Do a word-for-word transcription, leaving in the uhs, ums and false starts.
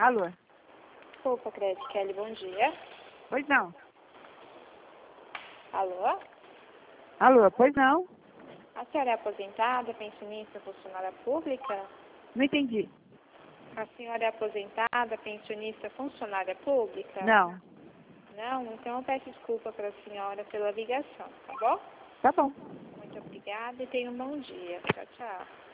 Alô? Desculpa, Cred Kelly, bom dia. Pois não. Alô? Alô, pois não? A senhora é aposentada, pensionista, funcionária pública? Não entendi. A senhora é aposentada, pensionista, funcionária pública? Não. Não? Então eu peço desculpa para a senhora pela ligação, tá bom? Tá bom. Muito obrigada e tenha um bom dia. Tchau, tchau.